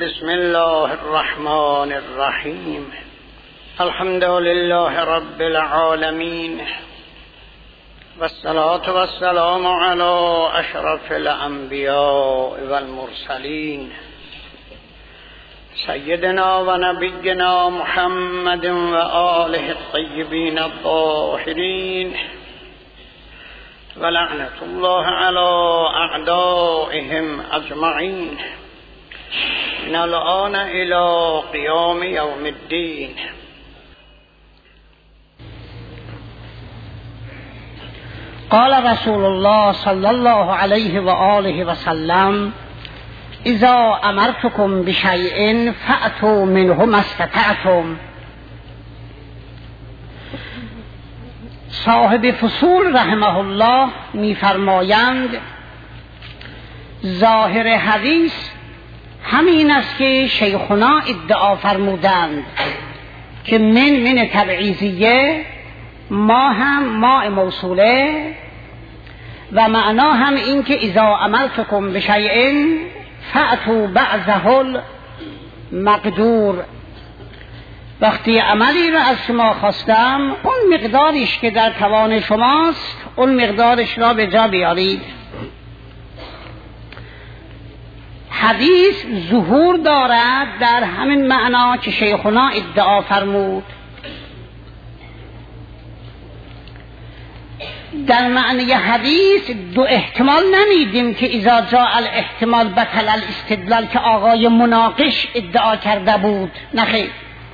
بسم الله الرحمن الرحیم. الحمد لله رب العالمین والصلاة والسلام على اشرف الانبیاء والمرسلین سیدنا و نبینا محمد و آله الطیبین الطاهرین و لعنت الله علی اعدائهم اجمعین من الآن الى قیام یوم الدین. قال رسول الله صلی الله علیه و آله و سلم: اذا امرتكم بشیء فأتوا منه ما استطعتم. صاحب فصول رحمه الله می‌فرمایند ظاهر حدیث همین است که شیخنا ادعا فرمودند که من تبعیضیه، ما هم ما موصوله و معنا هم این که اذا امرتكم بشیء فأتوا بعضه المقدور. وقتی عملی را از شما خواستم اون مقدارش که در توان شماست اون مقدارش را به جا بیارید. حدیث ظهور دارد در همین معنا که شیخنا ادعا فرمود. در معنی حدیث دو احتمال نمیدیم که اذا جاء الاحتمال بطل الاستدلال که آقای مناقش ادعا کرده بود، نخیر.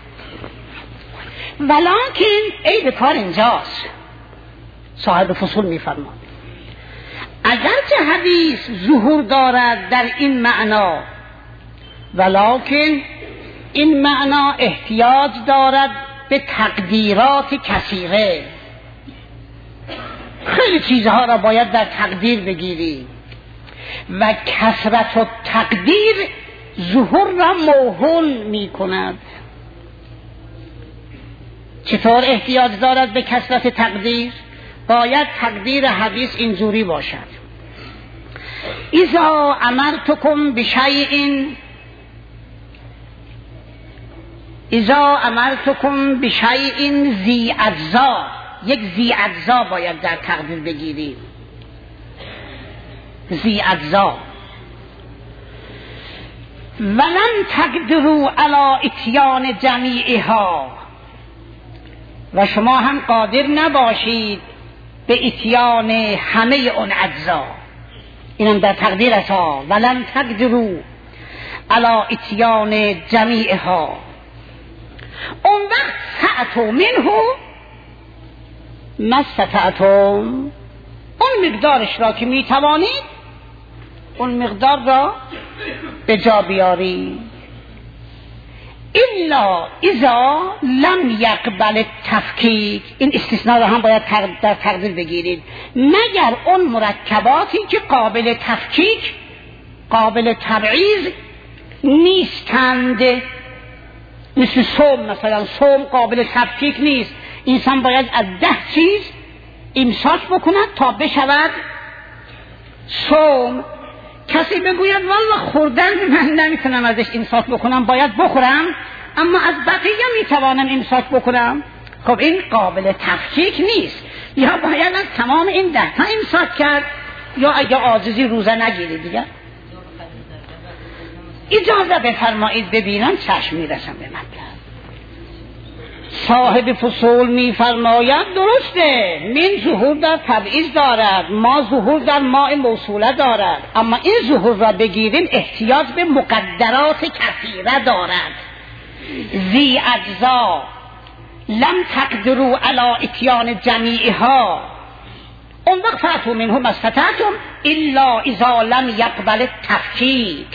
ولکن عیب کار اینجاست. صاحب فصول میفرماد اگرچه حدیث ظهور دارد در این معنا، ولکن این معنا احتیاج دارد به تقدیرات کثیره. خیلی چیزها را باید در تقدیر بگیری و کثرت و تقدیر ظهور را موهول می کند. چطور احتیاج دارد به کثرت تقدیر؟ باید تقدیر حدیث اینجوری باشد: اذا امرتكم بشیء ذی اجزا، یک ذی اجزا باید در تقدیر بگیریم. ذی اجزا ولن تقدروا علی اتیان جمیعها، و شما هم قادر نباشید به اتیان همه اون اجزا. اینم در تقدیر است. ولن تقدروا علی اتیان جمیعها. اون وقت فأتوا منه ما استطعتم، اون مقدارش را که میتوانید اون مقدار را به جا بیارید. الا اذا لم یقبل التفکیک، این استثناء را هم باید در تقدیر بگیرید، مگر اون مرکباتی که قابل تفکیک، قابل تبعیض نیستند. مثل صوم مثلا، صوم قابل تفکیک نیست. انسان باید از 10 چیز امساک بکند تا بشود صوم. کسی بگوید والله خوردن من نمیتونم ازش امساک بکنم، باید بخورم، اما از بقیه میتوانم امساک بکنم. خب این قابل تفکیک نیست. یا باید از تمام این 10 تا امساک کرد، یا اگه عاجزی روزه نگیری دیگه. اجازه بفرمایید ببینم چشم میرسم به مطلب. صاحب فصول میفرماید درسته، من ظهور در تبعیض دارد، ما ظهور در ما موصوله دارد، اما این ظهور را بگیریم احتیاج به مقدرات کثیره دارد. ذی اجزا لم تقدروا علی اتیان جمیعها، اون وقت فأتوا منه ما استطعتم الا اذا لم یقبل التفکیک.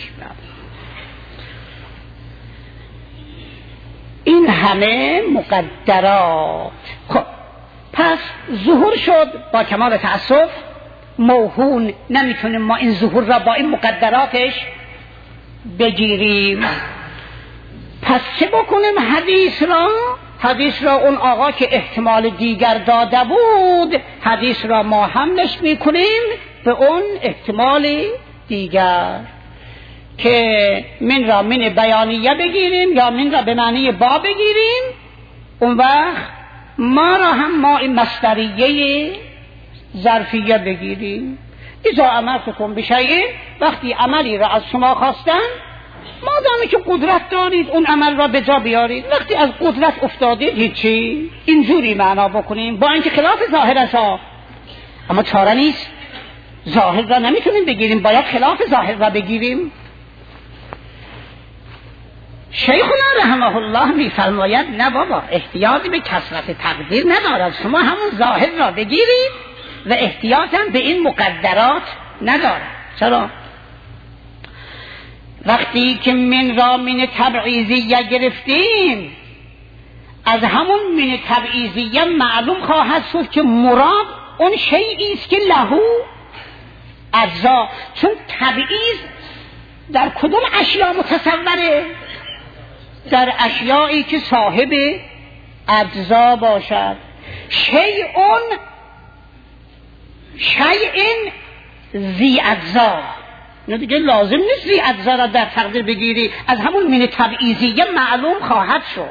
این همه مقدرات. خب پس ظهور شد، با کمال تأسف موهون نمیتونیم ما این ظهور را با این مقدراتش بگیریم. پس چه بکنیم؟ حدیث را اون آقا که احتمال دیگر داده بود، حدیث را ما حملش میکنیم به اون احتمال دیگر. که من را من بیانیه بگیریم یا من را به معنی با بگیریم، اون وقت ما را هم ما این مصدریه ظرفیه بگیریم. اذا امرتکم بشیء، وقتی عملی را از شما خواستن مادامی که قدرت دارید اون عمل را به جا بیارید، وقتی از قدرت افتادید هیچی. اینجوری معنا بکنیم، با اینکه خلاف ظاهر است اما چاره نیست، ظاهر را نمیتونیم بگیریم، باید خلاف ظاهر را بگیریم. شیخنا رحمه الله میفرماید نه بابا، احتیاجی به کثرت تقدیر ندارد، شما همون ظاهر را بگیرید و احتیاج هم به این مقدرات ندارد. چرا؟ وقتی که من را من تبعیضیه گرفتیم، از همون من تبعیضیه معلوم خواهد شد که مراد اون شیئی است که لهو اجزا. چون تبعیض در کدوم اشیاء متصوره؟ در اشیایی که صاحب اجزا باشد. شیء ذی اجزا، نه دیگه لازم نیست ذی اجزا را در تقدیر بگیری، از همون من تبعیضیه معلوم خواهد شد.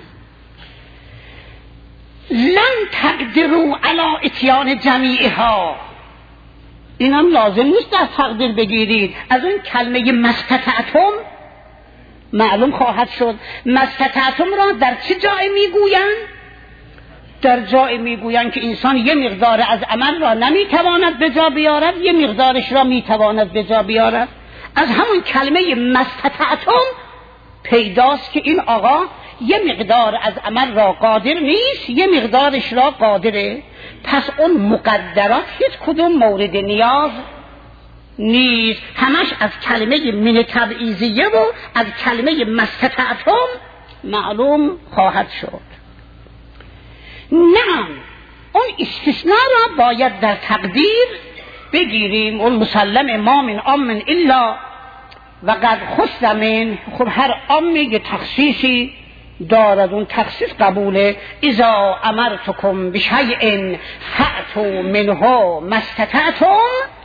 لن تقدروا علی اتیان جمیعها، این هم لازم نیست در تقدیر بگیرید، از اون کلمه مستطعتم معلوم خواهد شد. مستطعتم را در چه جای میگویند؟ در جای میگویند که انسان یه مقدار از عمل را نمیتواند به جا بیارد، یه مقدارش را میتواند به جا بیارد. از همون کلمه مستطعتم پیداست که این آقا یه مقدار از عمل را قادر نیست، یه مقدارش را قادره. پس اون مقدرات هیچ کدوم مورد نیاز نیست، همش از کلمه من تبعیضیه و از کلمه مستطعتم معلوم خواهد شد. نعم، اون استثناء را باید در تقدیر بگیریم. اون مسلم ما من امن الا و قد خص من، خب هر امن یه تخصیصی دارد، اون تخصیص قبوله. اذا امرتکم بشیء فأتوا منه ما استطعتم،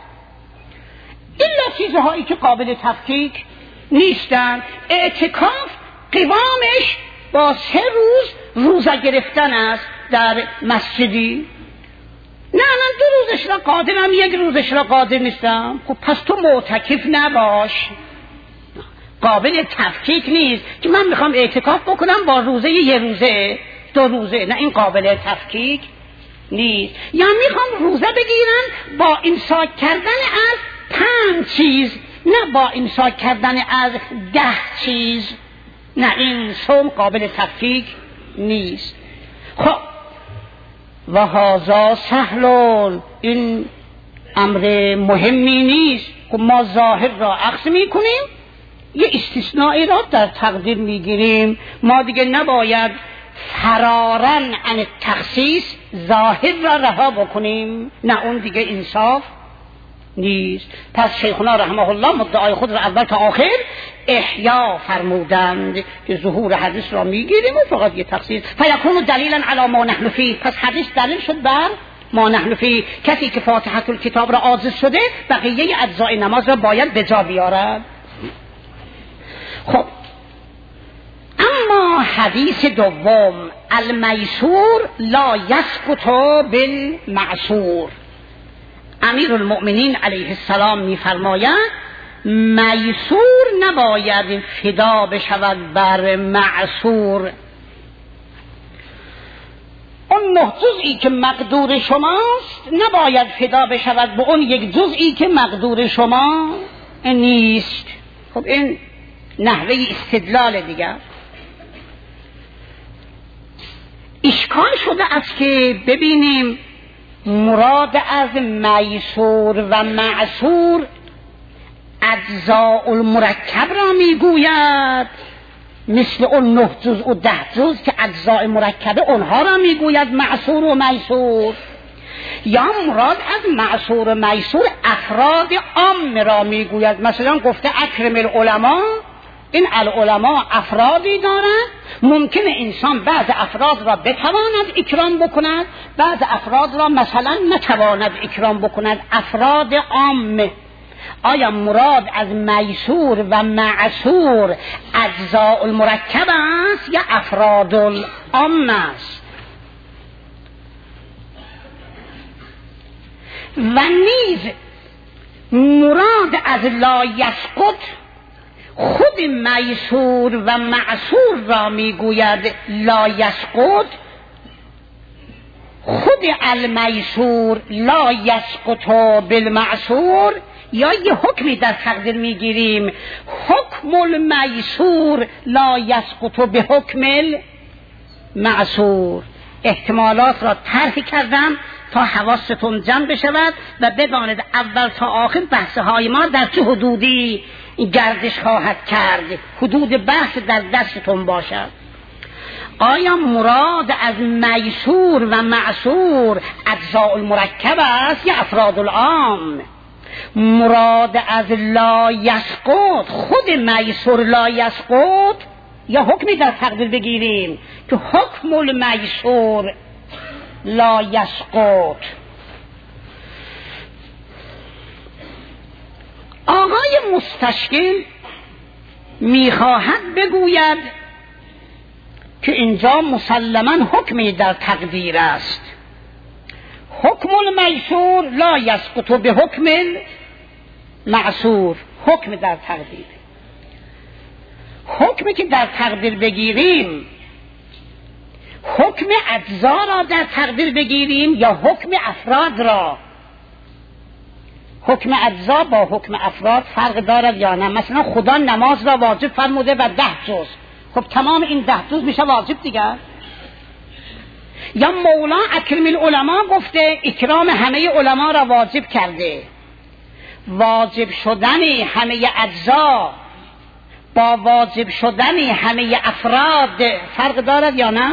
الا چیزهایی که قابل تفکیک نیستند. اعتکاف قوامش با 3 روز روزه گرفتن است در مسجدی. نه من 2 روزش را قادرم، 1 روزش را قادر نیستم. خب پس تو معتکف نباش، قابل تفکیک نیست که من میخوام اعتکاف بکنم با روزه 1 روزه 2 روزه، نه این قابل تفکیک نیست. یا میخوام روزه بگیرم با امساک کردن از 5 چیز، نه با امساک کردن از 10 چیز، نه این صوم قابل تفکیک نیست. خب و هذا سهل، این امر مهمی نیست. خب ما ظاهر را اخذ میکنیم، یه استثنایی را در تقدیر میگیریم. ما دیگه نباید فرارن عن التخصیص ظاهر را رها بکنیم، نه اون دیگه انصاف نیست. پس شیخنا رحمه الله مدعای خود را اول تا آخر احیا فرمودند که ظهور حدیث را میگیریم و فقط یه تخصیص فیکون دلیلا علی ما نحن فیه. پس حدیث دلیل شد بر ما نحن فیه. کسی که فاتحه الکتاب را عاجز شده بقیه اجزای نماز را باید به جا بیارد. خب اما حدیث دوم، المیسور لا یسقط بالمعسور. امیر المؤمنین علیه السلام میفرماید میسور نباید فدا بشود بر معسور. اون 9 جزئی که مقدور شماست نباید فدا بشود به اون 1 جزئی که مقدور شما نیست. خب این نحوه استدلال دیگر. اشکال شده است که ببینیم مراد از میسور و معسور اجزاء المرکب را میگوید، مثل اون 9 جزء و 10 جزء که اجزاء مرکبه اونها را میگوید معسور و میسور، یا مراد از معسور و میسور افراد عام را میگوید. مثلا گفته اکرم العلماء، این العلماء افرادی دارند، ممکن انسان بعض افراد را بتواند اکرام بکند، بعض افراد را مثلا نتواند اکرام بکند، افراد عام. آیا مراد از میسور و معسور اجزاء المرکب است یا افراد العام است؟ و نیز مراد از لا یسقط خود میسور و معسور را میگوید لا یسقط، خود المیسور لا یسقط بالمعسور، یا یه حکمی در تقدیر میگیریم حکم المیسور لا یسقط به حکم المعسور. احتمالات را طرح کردم تا حواستون جمع بشود و بدانید اول تا آخر بحثهای ما در چه حدودی گردش خواهد کرد، حدود بحث در دستتون باشد. آیا مراد از میسور و معسور اجزاء المرکب است یا افراد العام؟ مراد از لا یسقط خود میسور لا یسقط، یا حکمی در تقدیر بگیریم که حکم المیسور لا یسقط. آقای مستشکل میخواهد بگوید که اینجا مسلماً حکمی در تقدیر است. حکم المیسور لا یسقط به حکم المعسور، حکم در تقدیر. حکمی که در تقدیر بگیریم حکم اجزا را در تقدیر بگیریم یا حکم افراد را؟ حکم اجزا با حکم افراد فرق دارد یا نه؟ مثلا خدا نماز را واجب فرموده و 10 جز، خب تمام این 10 جز میشه واجب دیگه. یا مولا اکرم العلماء گفته اکرام همه علما را واجب کرده. واجب شدن همه اجزا با واجب شدن همه افراد فرق دارد یا نه؟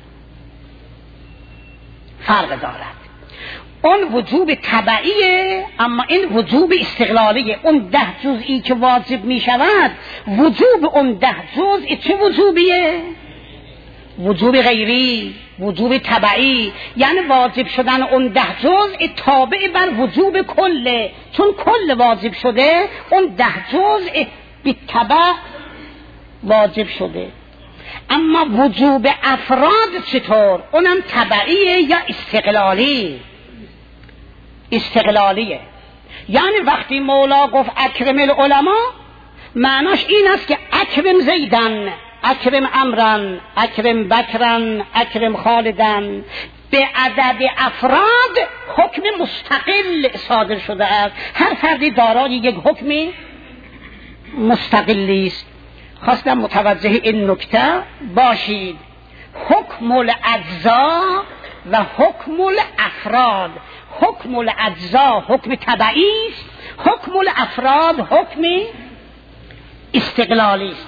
فرق دارد. اون وجوب تبعیه اما این وجوب استقلالیه. اون 10 جزئی که واجب می شود وجوب اون 10 جزئی چه وجوبیه؟ وجوب غیری، وجوب تبعی. یعنی واجب شدن اون 10 جزء تابع بر وجوب کله، چون کل واجب شده اون 10 جزء بالتبع واجب شده. اما وجوب افراد چطور؟ اونم تبعیه یا استقلالی؟ استقلالیه. یعنی وقتی مولا گفت اکرم العلماء معناش این است که اکرم زیدن، اکرم امرن، اکرم بکرن، اکرم خالدن. به عدد افراد حکم مستقل صادر شده است. هر فردی دارای یک حکمی مستقلی است. خواستم متوجه این نکته باشید. حکم الاجزا و حکم الافراد. حکم الاجزا حکم تبعی است، حکم الافراد حکم استقلالی است.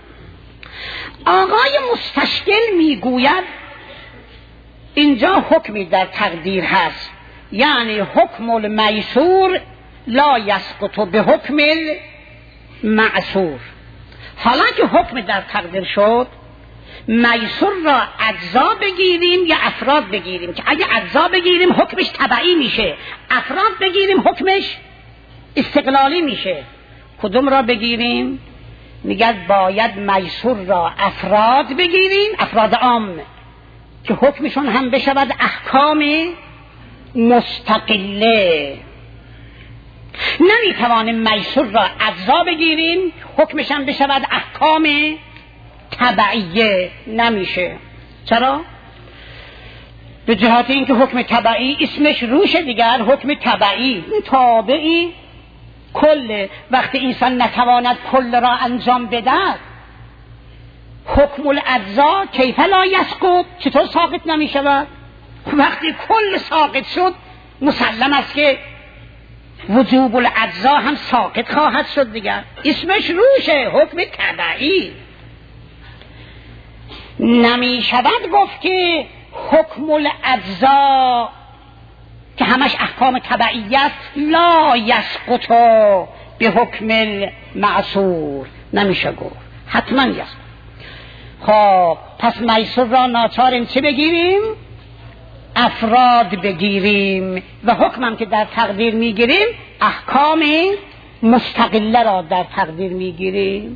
آقای مستشکل میگوید اینجا حکمی در تقدیر هست، یعنی حکم المیسور لا یسقط به حکم المعسور. حالا که حکم در تقدیر شد میسور را اجزا بگیریم یا افراد بگیریم؟ که اگه اجزا بگیریم حکمش تبعی میشه، افراد بگیریم حکمش استقلالی میشه. کدوم را بگیریم؟ میگه باید میسور را افراد بگیریم، افراد عام که حکمشون هم بشود احکام مستقله. نمیتوانیم میسور را اجزا بگیریم حکمش هم بشود احکام تبعیه، نمیشه. چرا؟ به جهت اینکه حکم تبعی اسمش روشه دیگر، حکم تبعی تابعی کل. وقتی انسان نتواند کل را انجام بدهد حکم الاجزا کیف لا یسقط، چطور ساقط نمی شود؟ وقتی کل ساقط شد مسلم است که وجوب الاجزا هم ساقط خواهد شد دیگر، اسمش روشه، حکم تبعی. نمی شود گفت که حکم الاجزا که همش احکام تبعیت لا یسقط به حکم المعسور، نمیشه گفت، حتما یسقط. خب پس میسور را ناچاریم چه بگیریم؟ افراد بگیریم و حکمم که در تقدیر میگیریم احکام مستقله را در تقدیر میگیریم.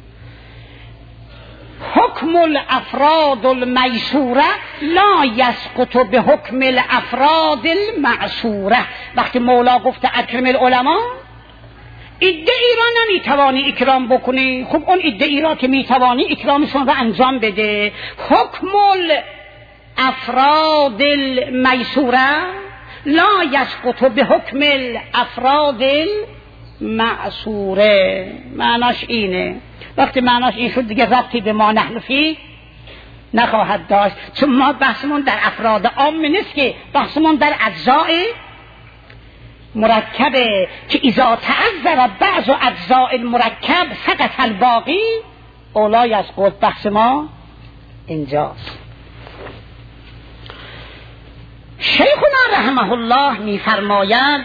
حکم الافراد المیسوره لا یسقط به حکم الافراد المعصوره. وقتی مولا گفته اکرم العلماء، ادعی را نمیتوانی اکرام بکنی، خب اون ادعی را که میتوانی اکرامشون را انجام بده. حکم الافراد المیسوره لا یسقط به حکم الافراد المعصوره. معناش اینه. وقتی معناش این شد دیگه ربطی به ما نحن فیه نخواهد داشت، چون ما بحثمون در افراد عام نیست که بحثمون در اجزاء مرکبه که اذا تعذر بعض اجزاء المرکب سقط الباقی اولا یسقط. بحث ما اینجاست. شیخنا رحمه الله میفرماید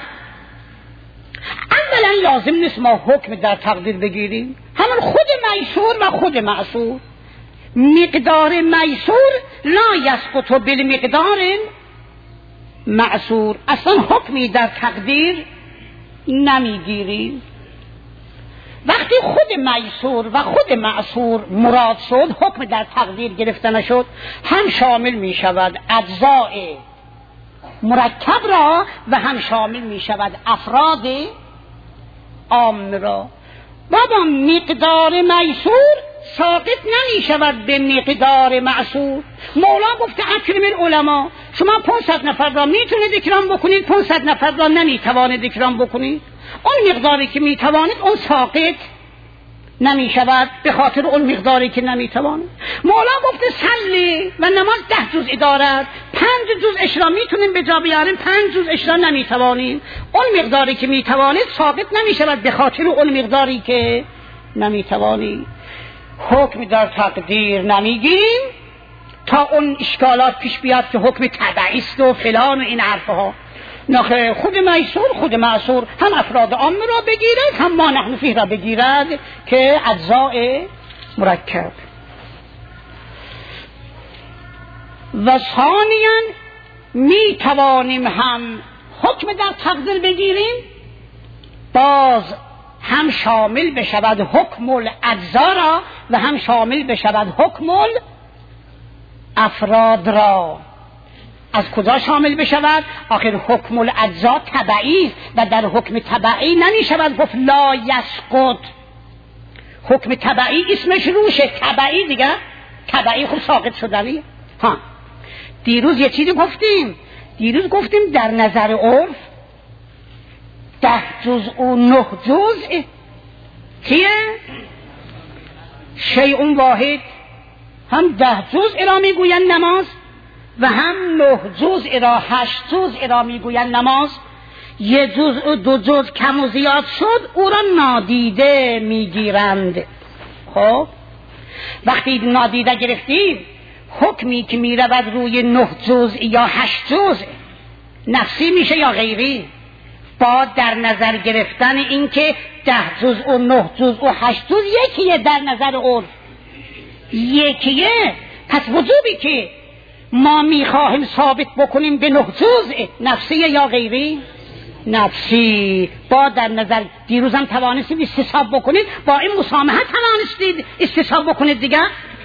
اولا لازم نیست ما حکم در تقدیر بگیریم، همون خود میسور و خود معصور. مقدار میسور لا یسقط بالمقدار معصور. اصلا حکمی در تقدیر نمیگیریم. وقتی خود میسور و خود معصور مراد شد، حکم در تقدیر گرفته نشد، هم شامل می شود اجزاء مرکب را و هم شامل می شود افراد عام را. بابا مقدار میسور ساقط نمی شود به مقدار معصور. مولا گفته اکرم العلماء، شما 500 نفر را میتونید اکرام بکنید، 500 نفر را نمیتوانید اکرام بکنید. اون مقداری که میتوانید اون ساقط نمی شود به خاطر اون مقداری که نمیتوانید. مولا گفته صلی و نماز 10 جزء دارد، 5 جزء را میتونید به جا بیارید، 5 جزء را نمیتوانید. اون مقداری که میتوانید ساقط نمی شود به خاطر اون مقداری که نمیتوانید. حکم در تقدیر نمیگیریم تا اون اشکالات پیش بیاد که حکم تبعی است و فلان و این حرفها. نخه خود میسور خود معصور هم افراد عام را بگیرد، هم ما نحن فیه را بگیرد که اجزاء مرکب. و ثانیاً می توانیم هم حکم در تقدیر بگیریم باز هم شامل بشود حکم الاجزا را و هم شامل بشود حکم الافراد را. از کجا شامل بشود؟ آخر حکم الاجزا تبعی است و در حکم تبعی نمی شود گفت لا یسقط. حکم تبعی اسمش روشه، تبعی دیگه، تبعی خود ساقط شدنیه. ها دیروز یه چیزی گفتیم در نظر عرف 10 جزء و 9 جزء چیه؟ شیء واحد. هم 10 جزء را میگویند نماز و هم 9 جزء را 8 جزء را میگویند نماز. 1 جزء و 2 جزء کم و زیاد شد او را نادیده میگیرند. خب وقتی نادیده گرفتیم حکمی که میرود روی 9 جزء یا 8 جزء نفسی میشه یا غیری؟ با در نظر گرفتن این که 10 جزء و 9 جزء و 8 جزء یکیه در نظر عرف، یکیه. پس وجوبی که ما میخواهیم ثابت بکنیم به 9 جزء نفسی یا غیری؟ نفسی. با در نظر دیروز هم توانستید استصحاب بکنید، با این مسامحه توانستید استصحاب بکنید دیگه.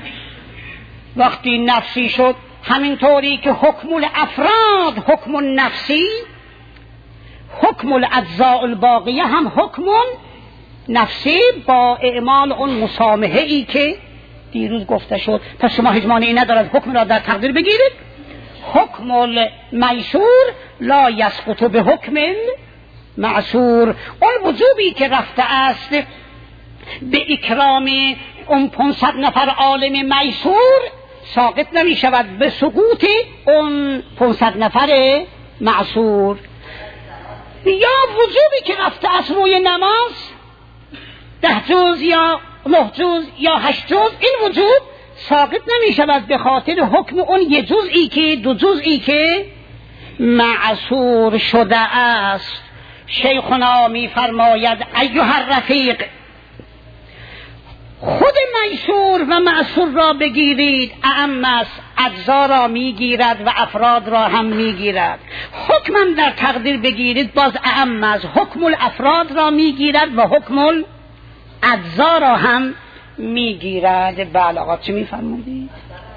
وقتی نفسی شد همینطوری که حکم الافراد حکم نفسی، حکم الاجزاء الباقیه هم حکم نفسی با اعمال اون مسامحه ای که دیروز گفته شد. پس شما هیچ مانعی ندارد حکم را در تقدیر بگیرید. حکم المیسور لا یسقط به حکم معصور. اون وجوبی که رفته است به اکرام اون 500 نفر عالم میسور ساقط نمی شود به سقوط اون 500 نفر معصور. یا وجوبی که رفته است روی نماز 10 جزء یا 9 جزء یا 8 جزء، این وجوب ساقط نمی شود به خاطر حکم اون 1 جزئی که 2 جزئی که معصور شده است. شیخنا می فرماید ایها الرفیق، خود میسور و معصور را بگیرید اعم است اجزا را میگیرد و افراد را هم میگیرد. حکمم در تقدیر بگیرید باز اعم از حکم الافراد را میگیرد و حکم الاجزا را هم میگیرد. بله آقا چی میفرمودید؟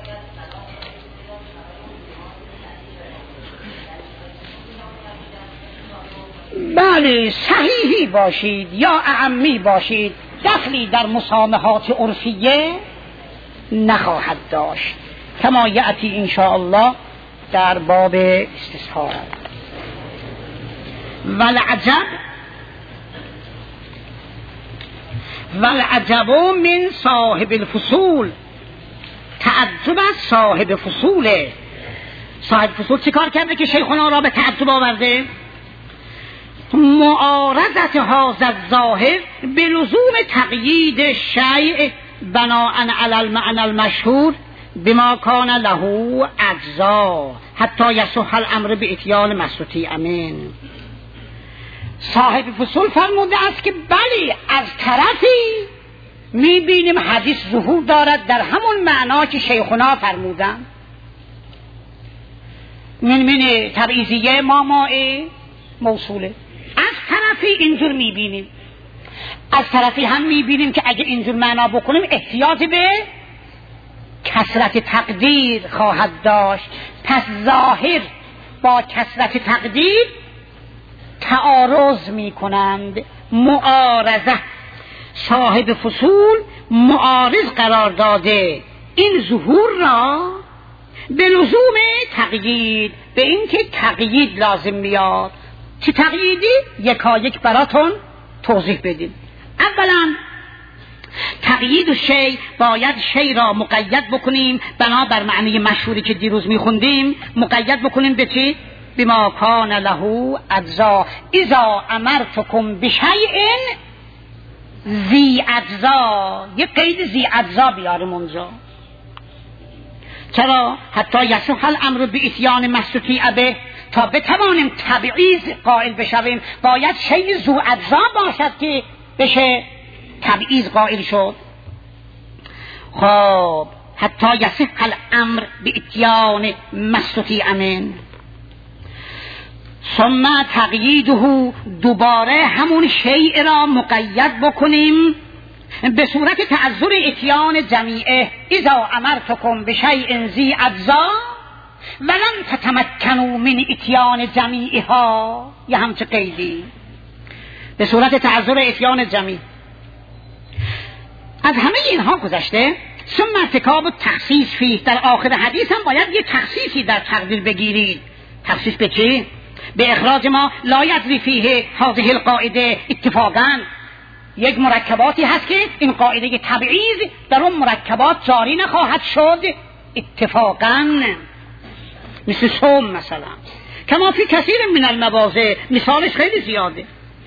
بله صحیحی باشید یا اعمی باشید دخلی در مسامحات عرفیه نخواهد داشت، کما یأتی انشاءالله در باب استثار. والعجب من صاحب الفصول، تعجب از صاحب فصوله. صاحب فصول چی کار کرده که شیخنا را به تعجب آورده؟ معارضت هذا الظاهر بلزوم تقیید شیء بناء علی المعنى المشهور بما کان له اجزا حتی یصح الامر باتیان مسطوع امین. صاحب فصول فرموده است که بلی از طرفی میبینیم حدیث ظهور دارد در همون معنا که شیخنا فرمودن، من تبعیضیه ما موصوله. از طرفی اینجور میبینیم، از طرفی هم میبینیم که اگه اینجور معنا بکنیم احتیاج به کثرت تقدیر خواهد داشت. پس ظاهر با کثرت تقدیر تعارض میکنند. معارضه، صاحب فصول معارض قرار داده این ظهور را به لزوم تقیید، به اینکه تقیید لازم میاد. چه تقییدی؟ یکایک براتون توضیح بدیم. اولا تقیید شی، باید شی را مقید بکنیم بنابر معنی مشهوری که دیروز میخوندیم. مقید بکنیم به چی؟ بما کان له اجزا. اذا امرتکم بشیء ذی اجزا، یه قید ذی اجزا بیاریم اونجا. چرا؟ حتی یصح الامر باتیان مسطوع به، تا بتوانیم تبعیض قائل بشویم باید شیء ذو اجزا باشد که بشه تبعیض قائل شد. خب حتی یصح الامر باتیان مسطوع امین. ثم تقییده، دوباره همون شیء را مقید بکنیم به صورت تعذر اتیان جمیعه. اذا امرتکم بشیء ذی اجزا ولن تتمکنوا من اتیان جمیعها، یه همچه قیدی به صورت تعذر اتیان جمیع. از همه اینها گذشته. ثم ارتکاب التخصیص فیه، در آخر حدیث هم باید یه تخصیصی در تقدیر بگیرید. تخصیص به چی؟ به اخراج ما لا یجری فیه هذه القاعده اتفاقا. یک مرکباتی هست که این قاعده تبعیض در اون مرکبات جاری نخواهد شد اتفاقا، مثل صوم مثلا، کما فی کثیر من المواضع، مثالش خیلی زیاده.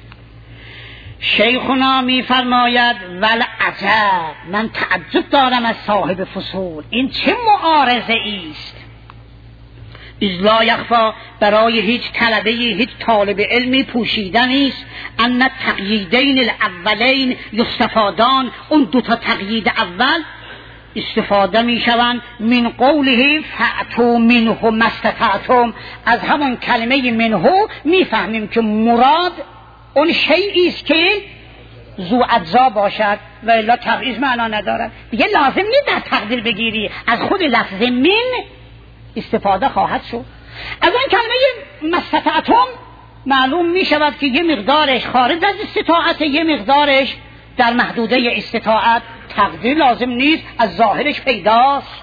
شیخنا می فرماید والعجب، من تعجب دارم از صاحب فصول، این چه معارضه ایست. اذ لا یخفا، برای هیچ طلبه هیچ طالب علمی پوشیده نیست ان التقییدین الاولین یستفادان، اون دوتا تقیید اول استفاده می شوند من قوله فأتوا منه ما استطعتم. از همون کلمه منه می فهمیم که مراد اون شیئی است که ذو اجزا باشد و الا تبعیض معنا ندارد. دیگه لازم نیست در تقدیر بگیری، از خود لفظ من استفاده خواهد شد. از اون کلمه ما استطعتم معلوم می شود که یه مقدارش خارج از استطاعت، یه مقدارش در محدوده استطاعت. تقدیر لازم نیست، از ظاهرش پیداست.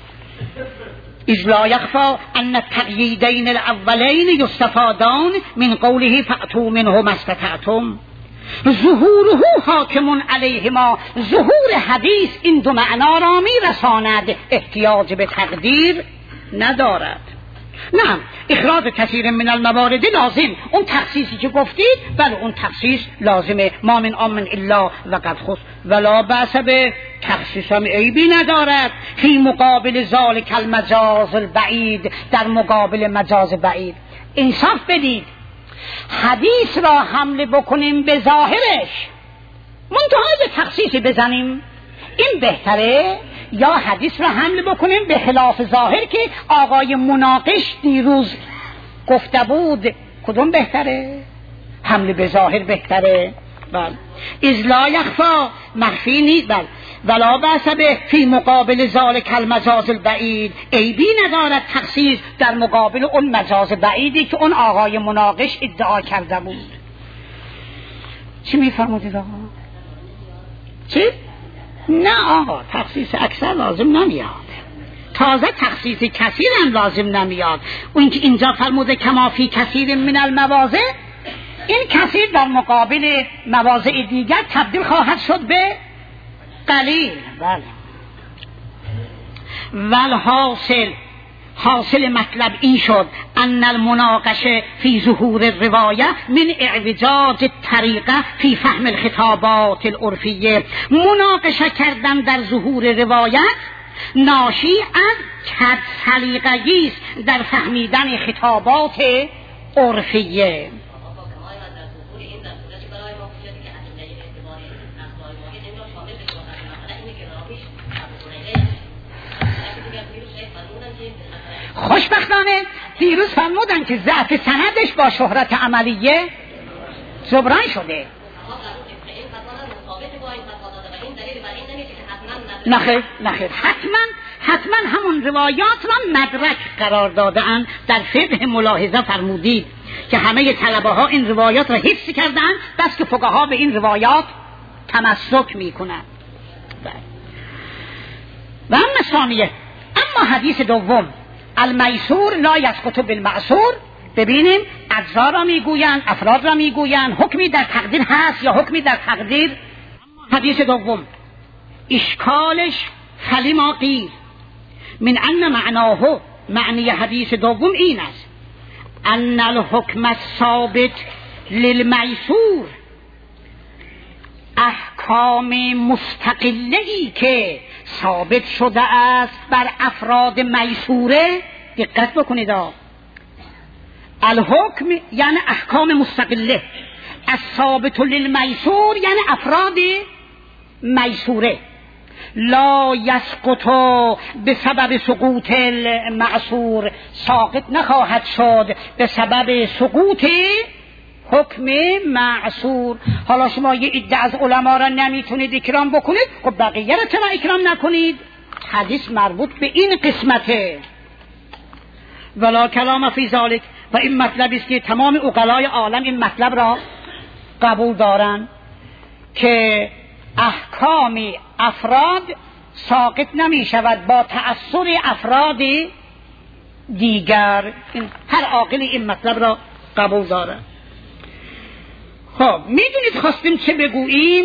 اذ لا یخفا ان التقییدین الاولین یستفادان من قوله فأتوا منه ما استطعتم. ظهوره حاکم علیهما، ظهور حدیث این دو معنا را می رساند، احتیاج به تقدیر ندارد. نه، اخراج کثیر من الموارد لازم. اون تخصیصی که گفتید بله اون تخصیص لازمه. ما من امن الا وقد خص ولا بأس به، تخصیص هم عیبی ندارد. فی مقابل ذالک المجاز البعید، در مقابل مجاز بعید. انصاف بدید، حدیث را حمله بکنیم به ظاهرش، منتها تخصیصی بزنیم، این بهتره یا حدیث را حمل بکنیم به خلاف ظاهر که آقای مناقش دیروز گفته بود. کدوم بهتره؟ حمل به ظاهر بهتره. بله. اذ لا یخفا، مخفی نیست. بله. ولا بأس به فی مقابل ذلک المجاز البعید، عیبی ندارد تخصیص در مقابل اون مجاز بعیدی که اون آقای مناقش ادعا کرده بود. چی میفرمودید آقا؟ چی؟ نه آقا، تخصیص اکثر لازم نمیاد، تازه تخصیص کثیر هم لازم نمیاد. اون که اینجا فرموده کما فی کثیر من المواضع، این کثیر در مقابل مواضع دیگر تبدیل خواهد شد به قلیل. بله. والحاصل، حاصل مطلب این شد ان المناقشه فی ظهور الروایه من اعوجاج الطریقه فی فهم الخطابات العرفیه، مناقشه کردن در ظهور روایت ناشی از کج سلیقگی است در فهمیدن خطابات عرفیه. خوشبختانه دیروز فرمودن که ضعف سندش با شهرت عملیه جبران شده. نخیر حتما همون روایات را مدرک قرار دادن. در فقه ملاحظه فرمودید که همه طلبه ها این روایات را حفظ کردن، بس که فقها به این روایات تمسک میکنن. و اما ثانیه، اما حدیث دوم المیسور لا یسقط بالمعسور، ببینیم اجزا را میگویند، افراد را میگویند، حکمی در تقدیر هست یا حکمی در تقدیر. حدیث دوم اشکالش خلی ما قیل من ان معناه، معنی حدیث دوم این است ان الحکم الثابت للمیسور، احکام مستقله‌ای که ثابت شده است بر افراد میسوره. دقت بکنید، الحکم یعنی احکام مستقله، الثابت للمیسور یعنی افراد میسوره. لا یسقط به سبب سقوط المعصور، ساقط نخواهد شد به سبب سقوط حکم معصور. حالا شما یه عده از علما را نمیتونید اکرام بکنید، خب بقیه را چرا اکرام نکنید؟ حدیث مربوط به این قسمته. ولا کلام فی ذلک، و این مطلب است که تمام عقلای عالم این مطلب را قبول دارن که احکام افراد ساقط نمی شود با تأثر افراد دیگر. هر عاقل این مطلب را قبول داره. خب میدونید خواستیم چه بگوییم؟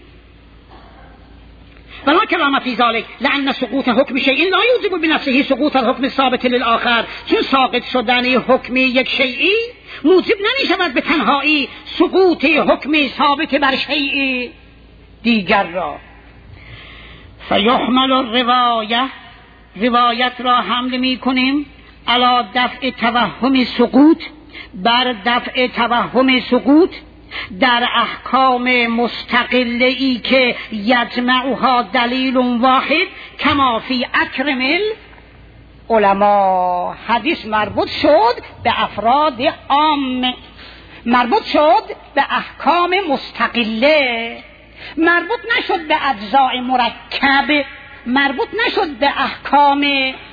ولا کلام فی ذلک لأن سقوط حکم شیء لا یوجب بنفسه سقوط الحکم ثابت للآخر، چون ساقط شدن حکم یک شیئی موجب نمی شود به تنهایی سقوط حکم ثابت بر شیء دیگر را. فیحمل الروایه، روایت را حمل می کنیم علی دفع توهم سقوط، بر دفع توهم سقوط در احکام مستقله‌ای که یجمعها دلیل واحد کما فی اکرم العلماء. حدیث مربوط شد به افراد عام، مربوط شد به احکام مستقله، مربوط نشد به اجزاء مرکب، مربوط نشد به احکام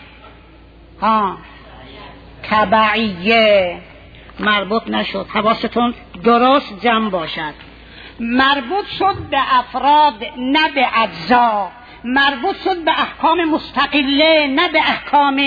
تبعیه، مربوط نشد. حواستون درست جمع باشد. مربوط شد به افراد نه به اجزا، مربوط شد به احکام مستقله نه به احکام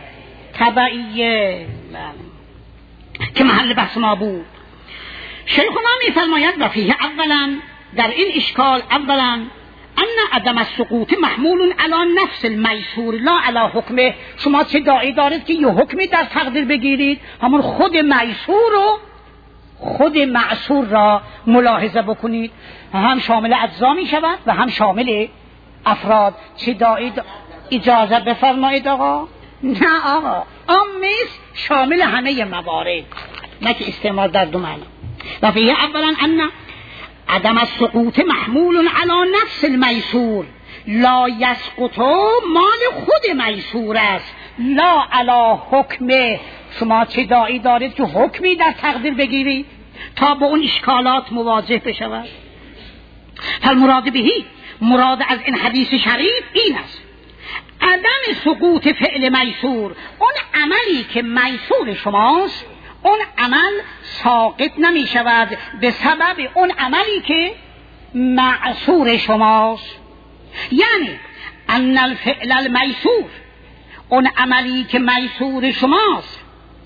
تبعیه که محل بحث ما بود. شیخنا می‌فرماید و فیه اولا، در این اشکال اولا ان عدم السقوط محمول علی نفس المیسور لا علی حکمه. شما چه داعی دارید که یه حکمی در تقدیر بگیرید؟ همون خود میسور و خود معصور را ملاحظه بکنید، هم شامل اجزا می شود و هم شامل افراد. چه داعی اجازه بفرمایید آقا؟ نه آقا، عامیست، شامل همه موارد، نه که استعمال در دو معنی. و فیه اولا ان عدم السقوط محمول علی نفس المیسور لا یسقط مال خود میسور است، لا علی حکمه. شما چه داعی دارید که حکمی در تقدیر بگیرید تا با اون اشکالات مواجه بشود؟ فالمراد بهی، مراد از این حدیث شریف این است عدم سقوط فعل میسور. اون عملی که میسور شماست اون عمل ساقط نمی شود به سبب اون عملی که معصور شماست. یعنی ان الفعل المیسور، اون عملی که میسور شماست،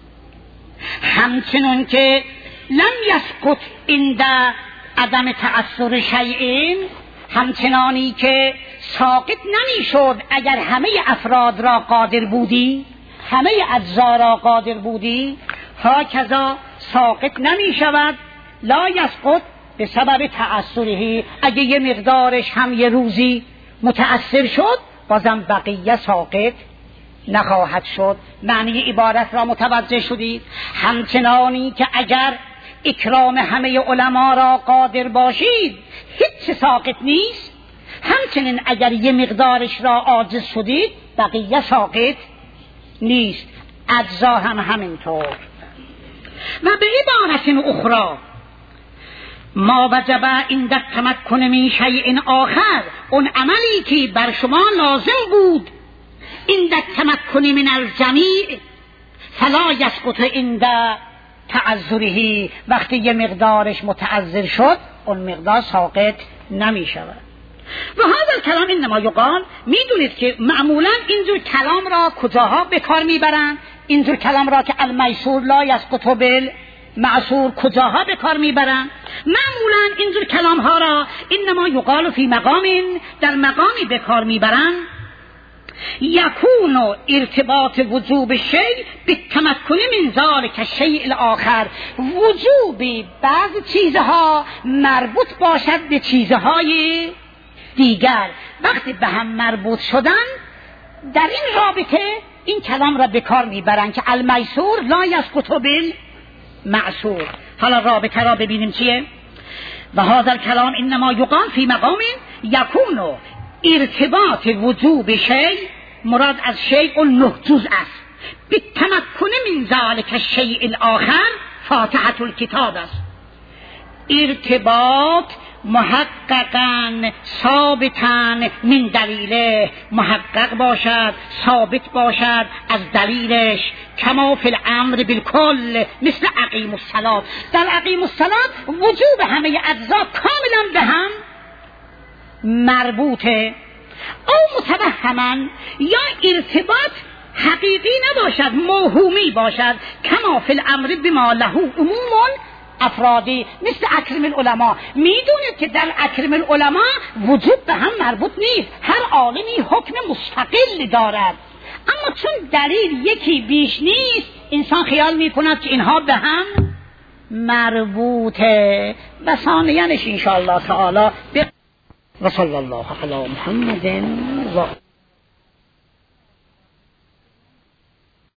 همچنون که لم یسقط عند عدم تأثر شیئین، همچنانی که ساقط نمی شد اگر همه افراد را قادر بودی، همه اجزا را قادر بودی، هاکذا ساقط نمی شود لا یسقط به سبب تأثره. اگه یه مقدارش هم یه روزی متأثر شد بازم بقیه ساقط نخواهد شد. معنی عبارت را متوجه شدید؟ همچنانی که اگر اکرام همه علما را قادر باشید هیچ ساقط نیست، همچنین اگر یه مقدارش را عاجز شدید بقیه ساقط نیست. اجزا هم همینطور. و به عبارت اخرى ما وجب عند التمکن من شیء آخر، اون عملی که بر شما لازم بود عند التمکن من الجمیع فلا یسقط عند تعذره، وقتی یه مقدارش متعذر شد اون مقدار ساقط نمی شود. و هذا الکلام انما یقال، میدونید که معمولا اینجور کلام را کجاها به کار میبرن؟ اینجور کلام را که المیسور لا یسقط بالمعصور کجاها به کار میبرن؟ معمولا اینجور کلام ها را انما یقال فی مقام، در مقامی به کار میبرن یکون ارتباط وجوب شیء بالتمکن من ذلک الشیء الاخر، وجوب بعض چیزها مربوط باشد به چیزهای دیگر. وقتی به هم مربوط شدن در این رابطه این کلام را به کار میبرن که المیسور لا یسقط بالمعصور. حالا رابطه را ببینیم چیه. و هذا الکلام انما یقال فی مقام یکون ارتباط وجوب شیء، مراد از شیء نه جزء است، بالتمکن من ذلک الشیء الاخر فاتحة الکتاب است. ارتباط محققاً ثابتاً من دلیله، محقق باشد ثابت باشد از دلیلش. کما فی الامر بالکل، مثل اقیم الصلاة، در اقیم الصلاة وجوب همه اجزا کاملا به هم مربوطه. او متوهما، یا ارتباط حقیقی نباشد موهومی باشد. کما فی الامر بما له عموم افرادی، مثل اکرم العلماء. میدونید که در اکرم العلماء وجود به هم مربوط نیست، هر عالمی حکم مستقل دارد، اما چون دلیل یکی بیش نیست انسان خیال میکند که اینها به هم مربوطه. و ثانیانش انشاءالله تعالی و صلی الله علی محمد و